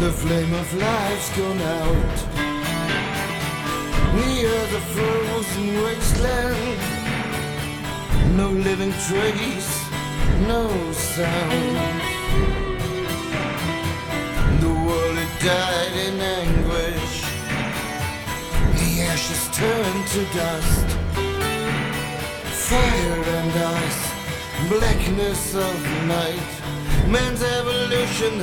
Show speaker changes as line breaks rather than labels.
The flame of life's gone out. We are the frozen wasteland. No living trace, no sound. The world had died in anguish. The ashes turned to dust. Fire and ice, blackness of night. Man's evolution